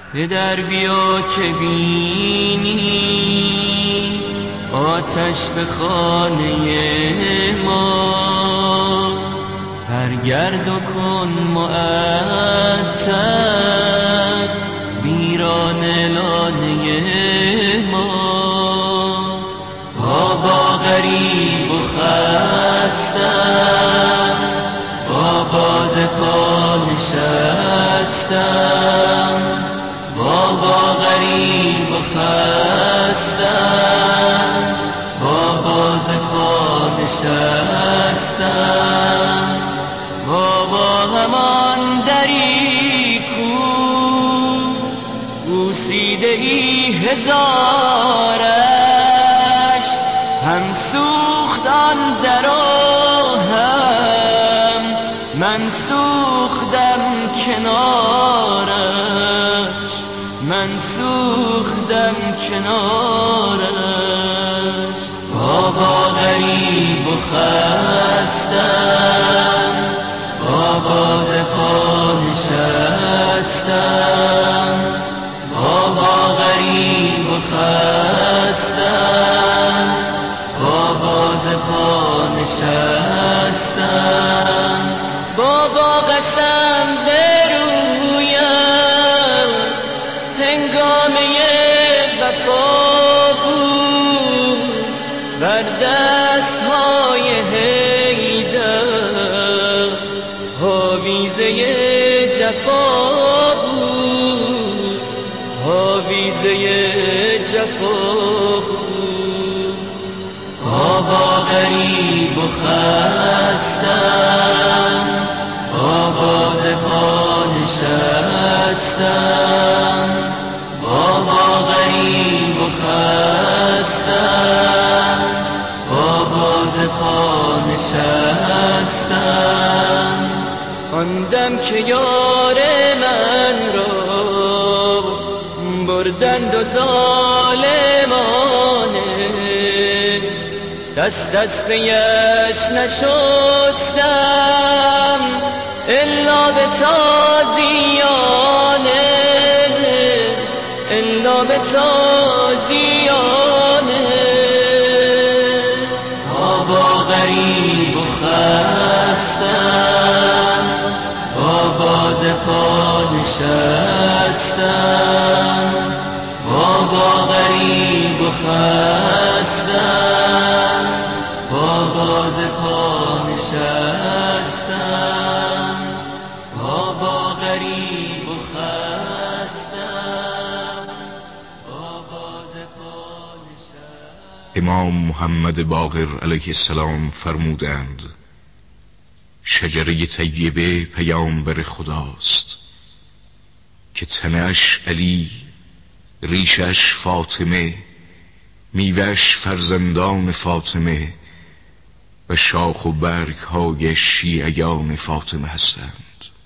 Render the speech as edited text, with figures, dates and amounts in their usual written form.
پدر بیا که بینی آتش به خانه ما، برگرد و کن معطر ویران لانه ما. بابا غریب و خستم، بابا ز پا نشستم، بابا غریب و خستم، بابا ز پا نشستم. بابا همان دری کو بوسیده ای هزارش، هم سوختان در هم من سوختم کنارش، من سوختم کنارش. بابا غریب و خستم، بابا ز پا نشستم، بابا غریب و خستم، بابا ز پا نشستم. بابا قسم برویت هنگامه وفا بود، بر دستهای حیدر آویزه جفا بود، آویزه جفا بود. بابا غریب و خستم، بابا ز پا نشستم، بابا غریب و خستم، بابا ز پا نشستم. آن دم که یار من را بردند و ظالمانه، دست از پیش نشستم الا به تازیانه، الا به تازیانه. بابا غریب و خستم، بابا ز پا نشستم، بابا غریب و خستم، بابا ز پا نشستم، بابا غریب و خستم، بابا ز پا نشستم. امام محمد باقر علیه السلام فرمودند شجره طیبه پیامبر خداست که تنه‌اش علی، ریشش فاطمه، میوه‌اش فرزندان فاطمه و شاخ و برگ های شیعیان فاطمه هستند.